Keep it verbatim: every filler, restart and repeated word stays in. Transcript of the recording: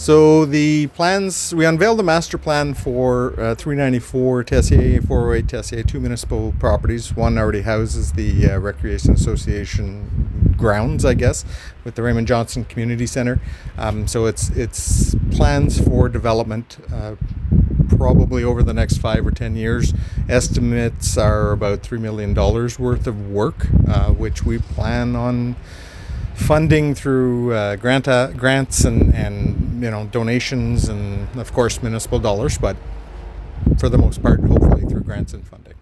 So the plans, we unveiled the master plan for uh, three ninety-four Tessier, four oh eight Tessier, two municipal properties. One already houses the uh, Recreation Association grounds, I guess, with the Raymond Johnson Community Center. Um, so it's it's plans for development uh, probably over the next five or ten years. Estimates are about three million dollars worth of work, uh, which we plan on funding through uh, grant uh, grants and, and you know donations and of course municipal dollars, but for the most part hopefully through grants and funding.